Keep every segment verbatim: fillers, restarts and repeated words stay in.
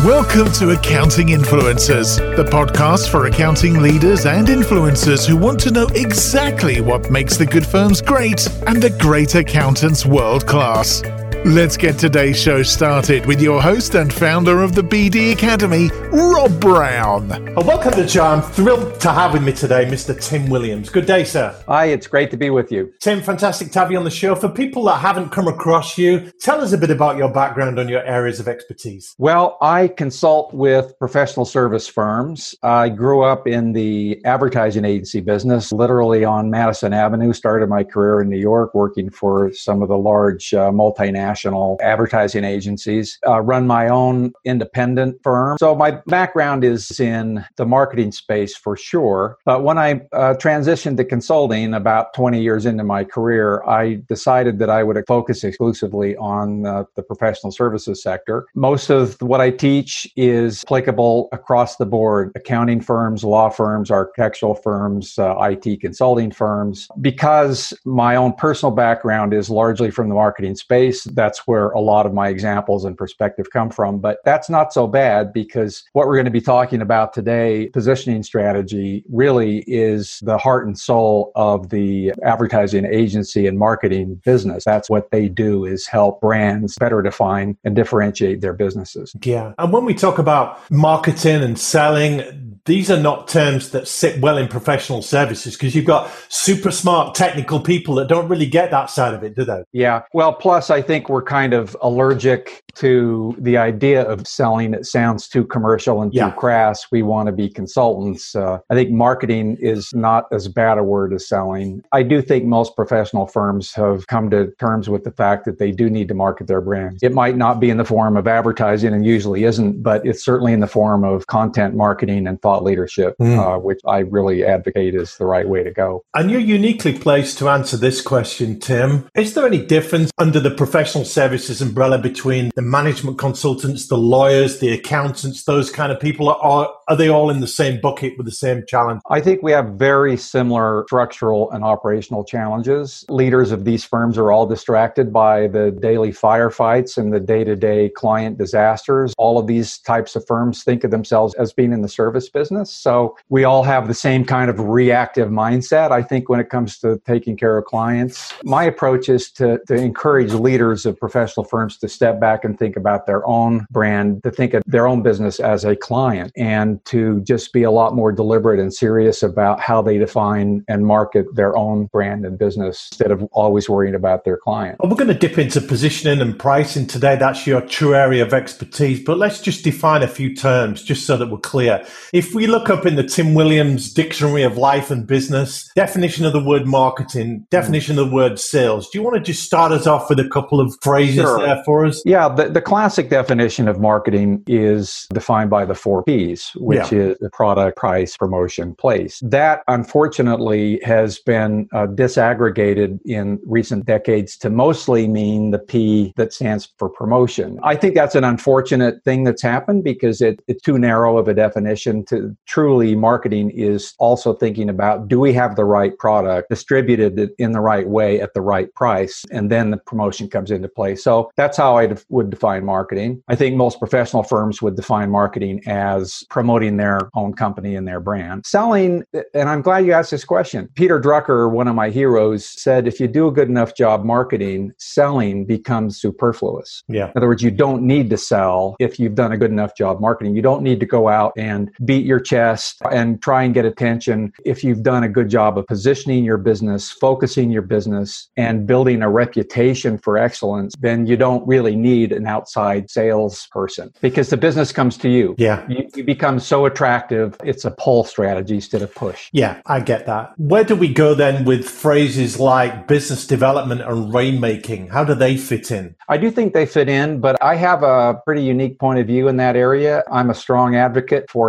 Welcome to Accounting Influencers, the podcast for accounting leaders and influencers who want to know exactly what makes the good firms great and the great accountants world class. Let's get today's show started with your host and founder of the B D Academy, Rob Brown. Well, welcome to the show. I'm thrilled to have with me today Mister Tim Williams. Good day, sir. Hi, it's great to be with you. Tim, fantastic to have you on the show. For people that haven't come across you, tell us a bit about your background and your areas of expertise. Well, I consult with professional service firms. I grew up in the advertising agency business, literally on Madison Avenue. Started my career in New York working for some of the large uh, multinational advertising agencies, uh, run my own independent firm. So my background is in the marketing space for sure. But when I uh, transitioned to consulting about twenty years into my career, I decided that I would focus exclusively on uh, the professional services sector. Most of what I teach is applicable across the board: accounting firms, law firms, architectural firms, uh, I T consulting firms. Because my own personal background is largely from the marketing space, that's where a lot of my examples and perspective come from. But that's not so bad, because what we're going to be talking about today, positioning strategy, really is the heart and soul of the advertising agency and marketing business. That's what they do, is help brands better define and differentiate their businesses. Yeah. And when we talk about marketing and selling, these are not terms that sit well in professional services, because you've got super smart technical people that don't really get that side of it, do they? Yeah. Well, plus I think we're kind of allergic to the idea of selling. It sounds too commercial and too Yeah. crass. We want to be consultants. Uh, I think marketing is not as bad a word as selling. I do think most professional firms have come to terms with the fact that they do need to market their brands. It might not be in the form of advertising, and usually isn't, but it's certainly in the form of content marketing and thought leadership, mm. uh, which I really advocate is the right way to go. And you're uniquely placed to answer this question, Tim. Is there any difference under the professional services umbrella between the management consultants, the lawyers, the accountants, those kind of people? Or are they all in the same bucket with the same challenge? I think we have very similar structural and operational challenges. Leaders of these firms are all distracted by the daily firefights and the day-to-day client disasters. All of these types of firms think of themselves as being in the service business. So we all have the same kind of reactive mindset, I think, when it comes to taking care of clients. My approach is to, to encourage leaders of professional firms to step back and think about their own brand, to think of their own business as a client, and to just be a lot more deliberate and serious about how they define and market their own brand and business, instead of always worrying about their client. Well, we're going to dip into positioning and pricing today. That's your true area of expertise. But let's just define a few terms just so that we're clear. If we look up in the Tim Williams Dictionary of Life and Business, definition of the word marketing, definition of the word sales, do you want to just start us off with a couple of phrases Sure. there for us? Yeah, the, the classic definition of marketing is defined by the four Ps, which yeah. is the product, price, promotion, place. That, unfortunately, has been uh, disaggregated in recent decades to mostly mean the P that stands for promotion. I think that's an unfortunate thing that's happened, because it, it's too narrow of a definition. To truly, marketing is also thinking about, do we have the right product distributed in the right way at the right price? And then the promotion comes into play. So that's how I def- would define marketing. I think most professional firms would define marketing as promoting their own company and their brand. Selling, and I'm glad you asked this question. Peter Drucker, one of my heroes, said, if you do a good enough job marketing, selling becomes superfluous. Yeah. In other words, you don't need to sell if you've done a good enough job marketing. You don't need to go out and beat your chest and try and get attention if you've done a good job of positioning your business, focusing your business, and building a reputation for excellence. Then you don't really need an outside salesperson, because the business comes to you. Yeah. You, you become so attractive. It's a pull strategy instead of push. Yeah, I get that. Where do we go then with phrases like business development and rainmaking? How do they fit in? I do think they fit in, but I have a pretty unique point of view in that area. I'm a strong advocate for having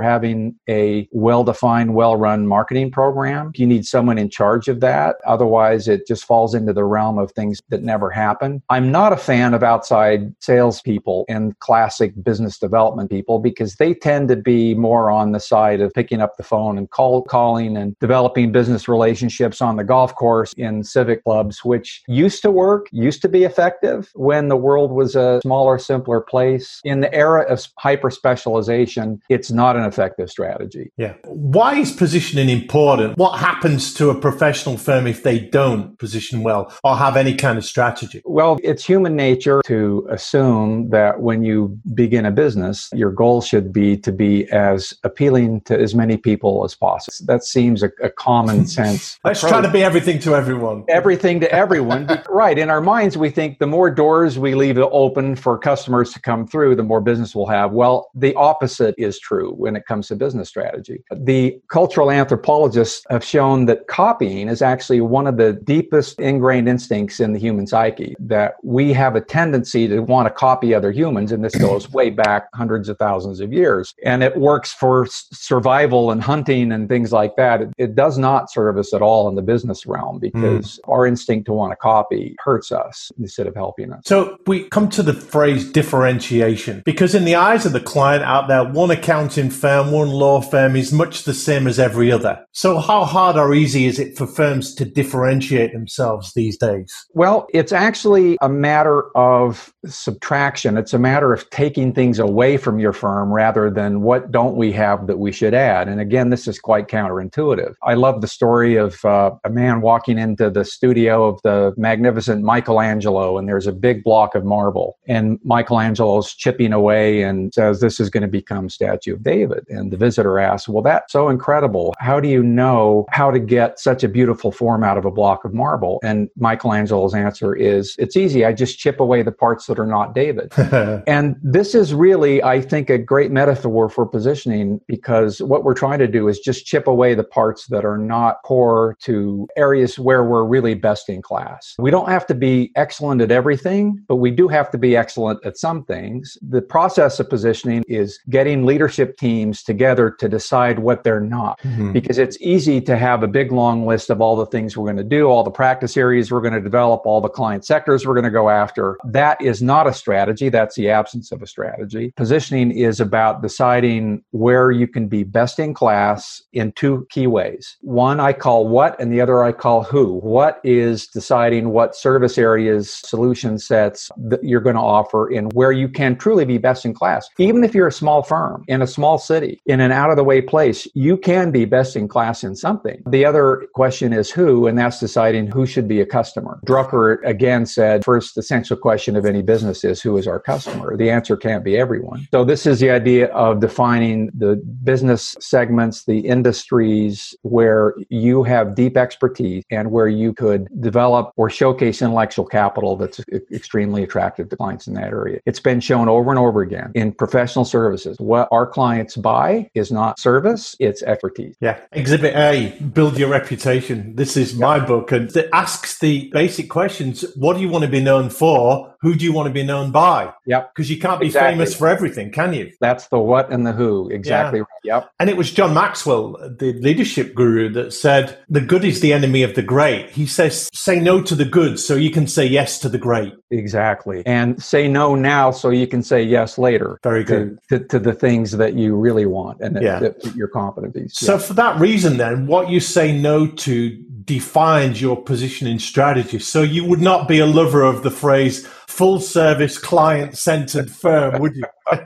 having a well-defined, well-run marketing program. You need someone in charge of that. Otherwise, it just falls into the realm of things that never happen. I'm not a fan of outside salespeople and classic business development people because they tend to be more on the side of picking up the phone and cold calling and developing business relationships on the golf course in civic clubs, which used to work, used to be effective when the world was a smaller, simpler place. In the era of hyper specialization, it's not an effective strategy. Yeah. Why is positioning important? What happens to a professional firm if they don't position well or have any kind of strategy? Well, it's human nature to assume that when you begin a business, your goal should be to be as appealing to as many people as possible. That seems a, a common sense. Let's approach. try to be everything to everyone. Everything to everyone. Right. In our minds, we think the more doors we leave open for customers to come through, the more business we'll have. Well, the opposite is true when it comes to business strategy. The cultural anthropologists have shown that copying is actually one of the deepest ingrained instincts in the human psyche, that we have a tendency to want to copy other humans. And this goes way back hundreds of thousands of years. And it works for survival and hunting and things like that. It, it does not serve us at all in the business realm because mm. our instinct to want to copy hurts us instead of helping us. So we come to the phrase differentiation, because in the eyes of the client out there, one accounting firm, one law firm is much the same as every other. So how hard or easy is it for firms to differentiate themselves these days? Well, it's actually a matter of subtraction. It's a matter of taking things away from your firm rather than what don't we have that we should add. And again, this is quite counterintuitive. I love the story of uh, a man walking into the studio of the magnificent Michelangelo, and there's a big block of marble. And Michelangelo's chipping away and says, this is going to become Statue of David. And the visitor asks, well, that's so incredible. How do you know how to get such a beautiful form out of a block of marble? And Michelangelo's answer is, it's easy. I just chip away the parts that are not David. And this is really, I think, a great metaphor for positioning, because what we're trying to do is just chip away the parts that are not core to areas where we're really best in class. We don't have to be excellent at everything, but we do have to be excellent at some things. The process of positioning is getting leadership teams together to decide what they're not, mm-hmm. because it's easy to have a big long list of all the things we're going to do, all the practice areas we're going to develop, all the client sectors we're going to go after. That is not a strategy. That's the absence of a strategy. Positioning is about deciding where you can be best in class in two key ways. One I call what, and the other I call who. What is deciding what service areas, solution sets that you're going to offer and where you can truly be best in class. Even if you're a small firm in a small city, in an out-of-the-way place, you can be best in class in something. The other question is who, and that's deciding who should be a customer. Drucker again said, first essential question of any business is, who is our customer? The answer can't be everyone. So this is the idea of defining the business segments, the industries where you have deep expertise and where you could develop or showcase intellectual capital that's extremely attractive to clients in that area. It's been shown over and over again in professional services. What our clients buy is not service, it's expertise. Yeah. Exhibit A, build your reputation. This is my book, and it asks the basic questions. What do you want to be known for? Who do you want to be known by? Yep. Because you can't be exactly. famous for everything, can you? That's the what and the who. Exactly. Yeah. Right. Yep. And it was John Maxwell, the leadership guru, that said, the good is the enemy of the great. He says, say no to the good so you can say yes to the great. Exactly. And say no now so you can say yes later. Very good. To, to, to the things that you really want and yeah. that, that your competencies. So yeah. for that reason then, what you say no to defines your positioning strategy. So you would not be a lover of the phrase full service client centered firm, would you?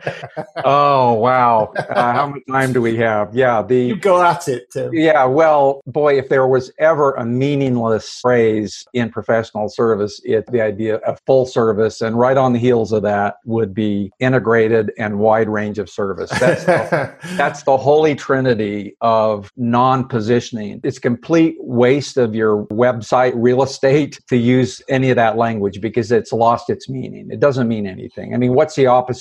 Oh, wow. Uh, how much time do we have? Yeah. The, you go at it, Tim. Yeah. Well, boy, if there was ever a meaningless phrase in professional service, it's the idea of full service. And right on the heels of that would be integrated and wide range of service. That's the, that's the holy trinity of non-positioning. It's complete waste of your website real estate to use any of that language because it's lost its meaning. It doesn't mean anything. I mean, what's the opposite of full service?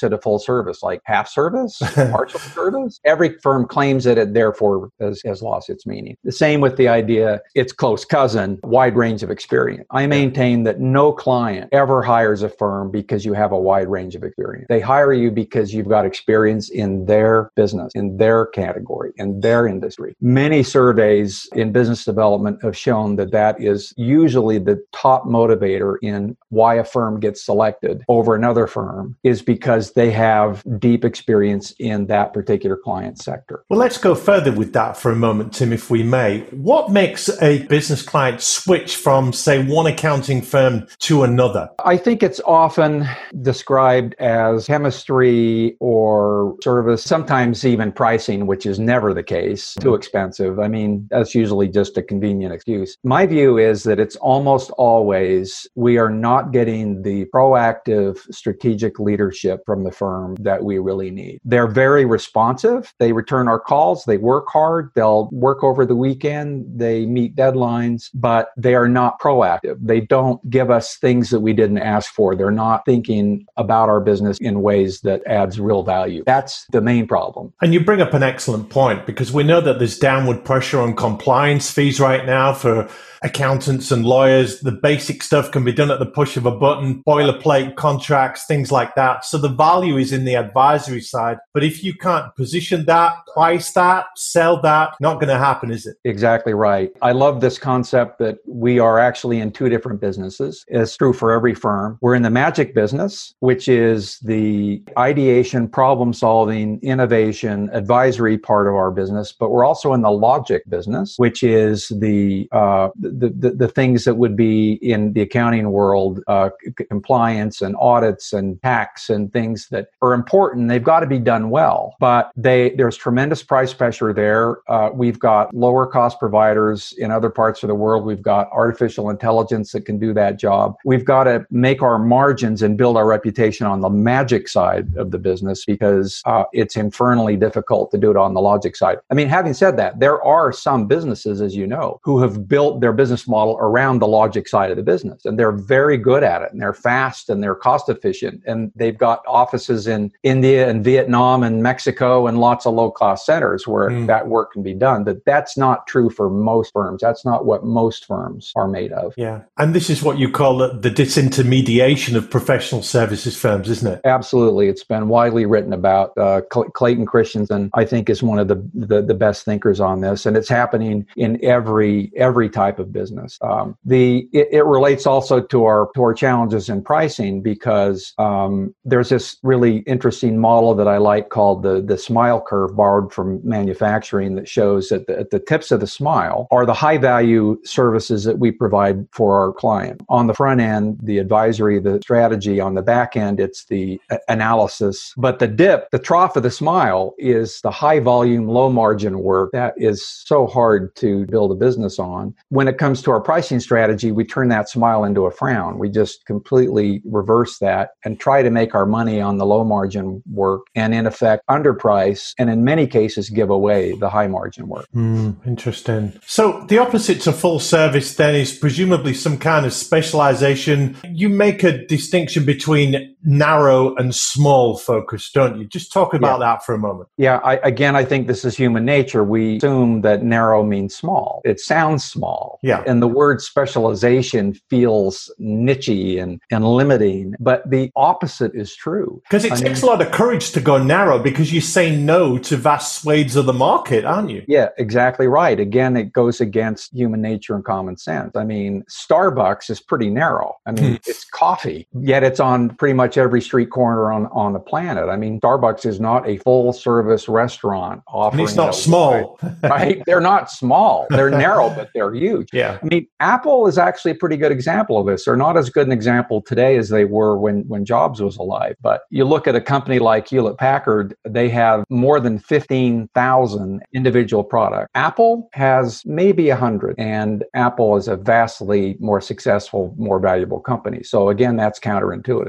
service, like half service, partial service. Every firm claims it, it therefore has, has lost its meaning. The same with the idea, it's close cousin, wide range of experience. I maintain that no client ever hires a firm because you have a wide range of experience. They hire you because you've got experience in their business, in their category, in their industry. Many surveys in business development have shown that that is usually the top motivator in why a firm gets selected over another firm, is because they have deep experience in that particular client sector. Well, let's go further with that for a moment, Tim, if we may. What makes a business client switch from, say, one accounting firm to another? I think it's often described as chemistry or service, sometimes even pricing, which is never the case, too expensive. I mean, that's usually just a convenient excuse. My view is that it's almost always we are not getting the proactive strategic leadership from the firm that we really need. They're very responsive. They return our calls. They work hard. They'll work over the weekend. They meet deadlines, but they are not proactive. They don't give us things that we didn't ask for. They're not thinking about our business in ways that adds real value. That's the main problem. And you bring up an excellent point, because we know that there's downward pressure on compliance fees right now for accountants and lawyers. The basic stuff can be done at the push of a button, boilerplate contracts, things like that. So the value is in the advisory side. But if you can't position that, price that, sell that, not going to happen, is it? Exactly right. I love this concept that we are actually in two different businesses. It's true for every firm. We're in the magic business, which is the ideation, problem solving, innovation, advisory part of our business. But we're also in the logic business, which is the uh, The, the, the things that would be in the accounting world, uh, c- compliance and audits and tax and things that are important. They've got to be done well, but they there's tremendous price pressure there. Uh, we've got lower cost providers in other parts of the world. We've got artificial intelligence that can do that job. We've got to make our margins and build our reputation on the magic side of the business, because uh, it's infernally difficult to do it on the logic side. I mean, having said that, there are some businesses, as you know, who have built their business model around the logic side of the business. And they're very good at it, and they're fast and they're cost efficient. And they've got offices in India and Vietnam and Mexico and lots of low cost centers where mm. that work can be done. But that's not true for most firms. That's not what most firms are made of. Yeah. And this is what you call the disintermediation of professional services firms, isn't it? Absolutely. It's been widely written about. Uh, Clayton Christensen, I think, is one of the, the, the best thinkers on this. And it's happening in every every type of business. Um, the it, it relates also to our to our challenges in pricing, because um, there's this really interesting model that I like called the the smile curve, borrowed from manufacturing, that shows that the, at the tips of the smile are the high value services that we provide for our client. On the front end, the advisory, the strategy. On the back end, it's the a- analysis. But the dip, the trough of the smile, is the high volume, low margin work that is so hard to build a business on. When it comes to our pricing strategy, we turn that smile into a frown. We just completely reverse that and try to make our money on the low margin work, and in effect underprice, and in many cases give away the high margin work. Mm, interesting. So the opposite to full service then is presumably some kind of specialization. You make a distinction between narrow and small focus, don't you? Just talk about yeah. that for a moment. Yeah, I, again, I think this is human nature. We assume that narrow means small. It sounds small. Yeah. And the word specialization feels niche-y and, and limiting, but the opposite is true. Because it I takes mean, a lot of courage to go narrow, because you say no to vast swathes of the market, aren't you? Yeah, exactly right. Again, it goes against human nature and common sense. I mean, Starbucks is pretty narrow. I mean, it's coffee, yet it's on pretty much every street corner on, on the planet. I mean, Starbucks is not a full-service restaurant offering. And it's not small. Right? They're not small. They're narrow, but they're huge. Yeah. I mean, Apple is actually a pretty good example of this. They're not as good an example today as they were when, when Jobs was alive. But you look at a company like Hewlett-Packard, they have more than fifteen thousand individual products. Apple has maybe one hundred, and Apple is a vastly more successful, more valuable company. So again, that's counterintuitive. But this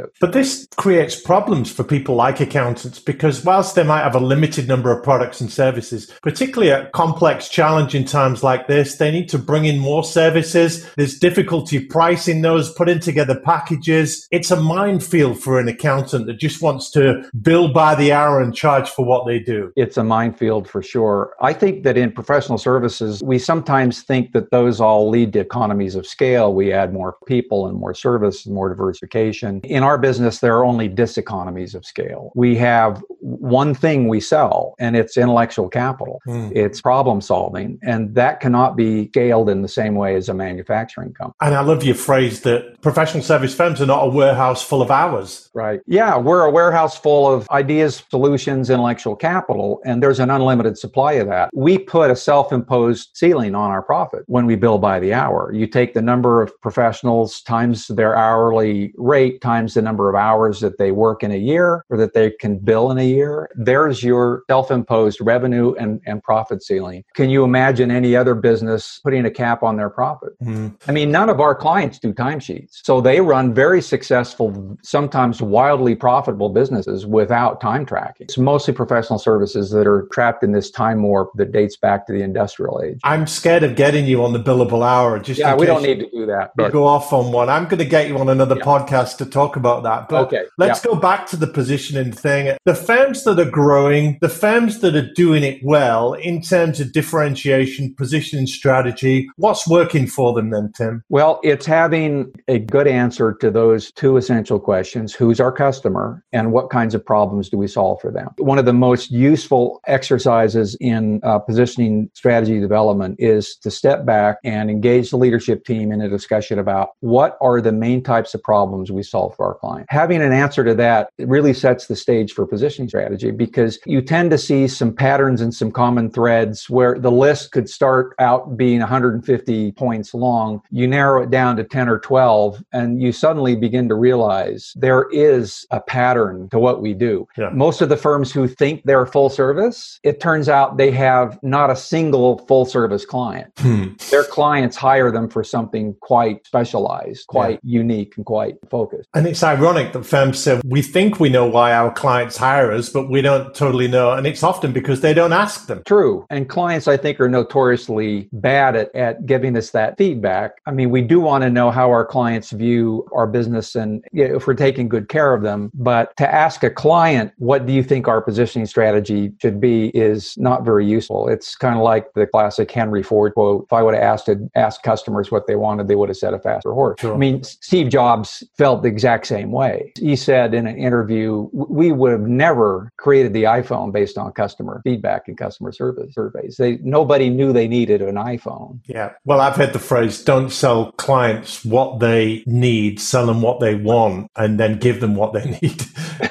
this creates problems for people like accountants because whilst they might have a limited number of products and services, particularly at complex, challenging times like this, they need to bring in more services. There's difficulty pricing those, putting together packages. It's a minefield for an accountant that just wants to bill by the hour and charge for what they do. It's a minefield for sure. I think that in professional services, we sometimes think that those all lead to economies of scale. We add more people and more service and more diversification. In our business, there are only diseconomies of scale. We have one thing we sell, and it's intellectual capital. Mm. It's problem solving, and that cannot be scaled in the same way as a manufacturing company. And I love your phrase that professional service firms are not a warehouse full of hours. Right. Yeah, we're a warehouse full of ideas, solutions, intellectual capital, and there's an unlimited supply of that. We put a self-imposed ceiling on our profit when we bill by the hour. You take the number of professionals times their hourly rate times the number of hours that they work in a year or that they can bill in a year. There's your self-imposed revenue and, and profit ceiling. Can you imagine any other business putting a cap on their profit? Mm. I mean, none of our clients do timesheets. So they run very successful, sometimes wildly profitable businesses without time tracking. It's mostly professional services that are trapped in this time warp that dates back to the industrial age. I'm scared of getting you on the billable hour. Just yeah, we don't need to do that. But go off on one. I'm going to get you on another yeah. podcast to talk about that. But okay. let's yeah. go back to the positioning thing. The firms that are growing, the firms that are doing it well in terms of differentiation, positioning strategy, what's working for them then, Tim? Well, it's having a good answer to those two essential questions. Who's our customer and what kinds of problems do we solve for them? One of the most useful exercises in uh, positioning strategy development is to step back and engage the leadership team in a discussion about what are the main types of problems we solve for our client. Having an answer to that really sets the stage for positioning strategy because you tend to see some patterns and some common threads where the list could start out being one hundred fifty points long. You narrow it down to ten or twelve, and you suddenly begin to realize there is a pattern to what we do. Yeah. Most of the firms who think they're full service, it turns out they have not a single full service client. Hmm. Their clients hire them for something quite specialized, quite yeah. unique, and quite focused. And it's ironic that firms say, we think we know why our clients hire us, but we don't totally know. And it's often because they don't ask them. True. And clients, I think, are notoriously bad at, at giving us that feedback. I mean, we do want to know how our clients view our business and you know, if we're taking good care of them. But to ask a client, what do you think our positioning strategy should be is not very useful. It's kind of like the classic Henry Ford quote. If I would have asked, asked customers what they wanted, they would have said a faster horse. Sure. I mean, Steve Jobs felt the exact same way. He said in an interview, we would have never created the iPhone based on customer feedback and customer service surveys. They, nobody knew they needed an iPhone. Yeah. Well, I've heard the phrase, don't sell clients what they need, sell them what they want, and then give them what they need.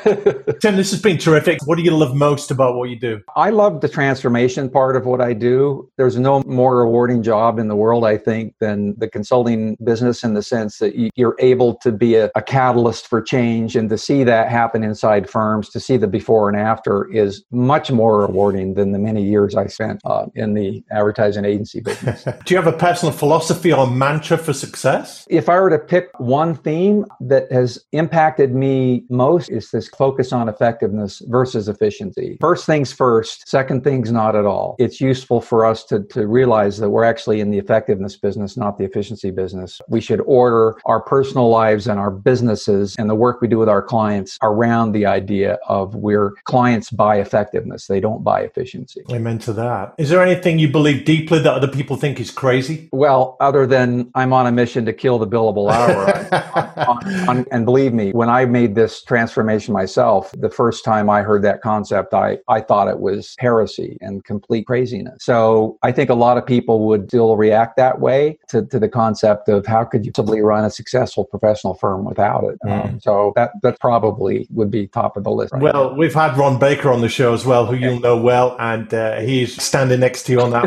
Tim, this has been terrific. What do you love most about what you do? I love the transformation part of what I do. There's no more rewarding job in the world, I think, than the consulting business in the sense that you're able to be a, a catalyst for change, and to see that happen inside firms, to see the before and after is much more rewarding than the many years I spent uh, in the advertising agency business. Do you have a personal philosophy or mantra for success? If I were to pick one theme that has impacted me most, is this focus on effectiveness versus efficiency. First things first, second things not at all. It's useful for us to, to realize that we're actually in the effectiveness business, not the efficiency business. We should order our personal lives and our businesses and the work we do with our clients around the idea of we're clients buy effectiveness. They don't buy efficiency. Amen to that. Is there anything you believe deeply that other people think is crazy? Well, other than I'm on a mission to kill the billable hour. on, on, and believe me, when I made this transformation myself, the first time I heard that concept, I, I thought it was heresy and complete craziness. So I think a lot of people would still react that way to, to the concept of how could you possibly run a successful professional firm without it? Mm. Um, so that, that probably would be top of the list. Right well, now. We've had Ron Baker on the show as well, who okay. you'll know well, and uh, he's standing next to you on that one.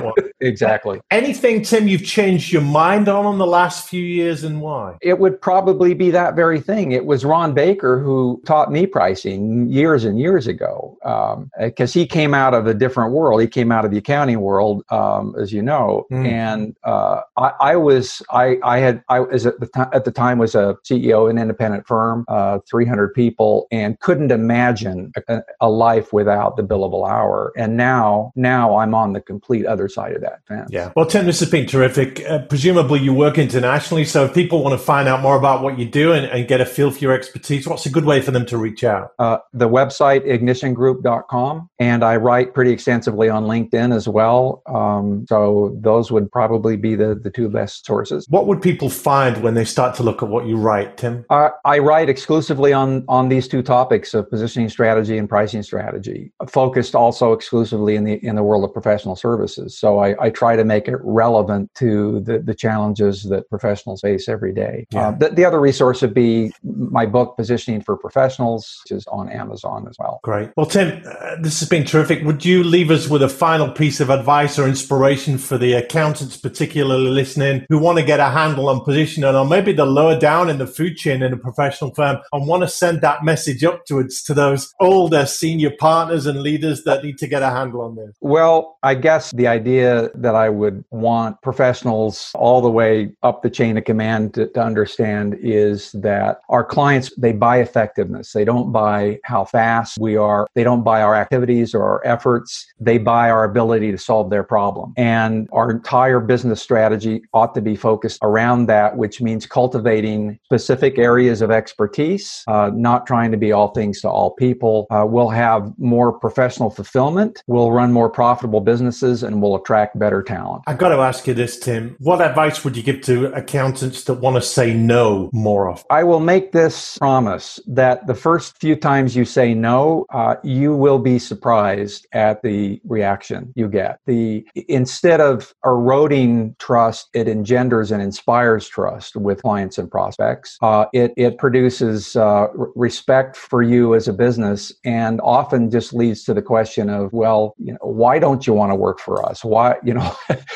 Exactly. Anything, Tim, you've changed your mind on in the last few years, and why? It would probably be that very thing. It was Ron Baker who taught me pricing years and years ago, because um, he came out of a different world. He came out of the accounting world, um, as you know, mm. and uh, I, I was I, I had I was at the time at the time was a C E O of an independent firm, uh, three hundred people, and couldn't imagine a, a life without the billable hour. And now now I'm on the complete other side of that fence. Yeah. Well, Tim, this has been terrific. Uh, presumably you work internationally, so if people want to find out more about what you do and, and get a feel for your expertise, what's a good way for them to reach out? Uh, the website, ignition group dot com, and I write pretty extensively on LinkedIn as well. Um, so those would probably be the, the two best sources. What would people find when they start to look at what you write, Tim? Uh, I write exclusively on, on these two topics of positioning strategy and pricing strategy, focused also exclusively in the in the world of professional services. So I, I try to make it relevant to the, the challenges that professionals face every day. Yeah. Uh, the, the other resource would be my book, Positioning for Professionals, which is on Amazon as well. Great. Well, Tim, uh, this has been terrific. Would you leave us with a final piece of advice or inspiration for the accountants, particularly listening, who want to get a handle on positioning, or maybe they're lower down in the food chain in a professional firm and want to send that message upwards to those older senior partners and leaders that need to get a handle on this? Well, I guess the idea that I would want professionals all the way up the chain of command to, to understand is that our clients, they buy effectiveness. They don't buy how fast we are. They don't buy our activities or our efforts. They buy our ability to solve their problem. And our entire business strategy ought to be focused around that, which means cultivating specific areas of expertise, uh, not trying to be all things to all people. Uh, we'll have more professional fulfillment. We'll run more profitable businesses, and we'll attract better talent. I've got to ask you this, Tim. What advice would you give to accountants that want to say no more often? I will make this promise that the first few times you say no, uh, you will be surprised at the reaction you get. The instead of eroding trust, it engenders and inspires trust with clients and prospects. Uh, it it produces uh, respect for you as a business, and often just leads to the question of, well, you know, why don't you want to work for us? Why, you know,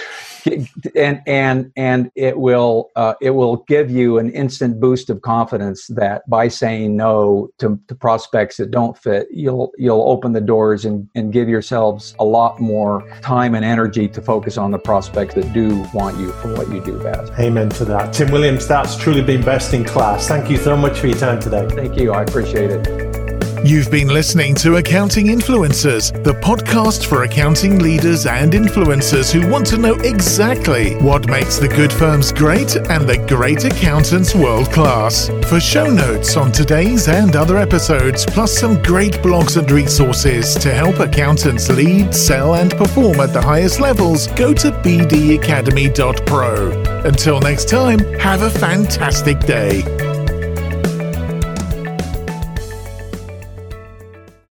and and and it will uh, it will give you an instant boost of confidence that by saying no to, to prospects that don't fit, you'll you'll open the doors and, and give yourselves a lot more time and energy to focus on the prospects that do want you for what you do best. Amen to that. Tim Williams, that's truly been best in class. Thank you so much for your time today. Thank you. I appreciate it. You've been listening to Accounting Influencers, the podcast for accounting leaders and influencers who want to know exactly what makes the good firms great and the great accountants world class. For show notes on today's and other episodes, plus some great blogs and resources to help accountants lead, sell, and perform at the highest levels, go to b d academy dot pro. Until next time, have a fantastic day.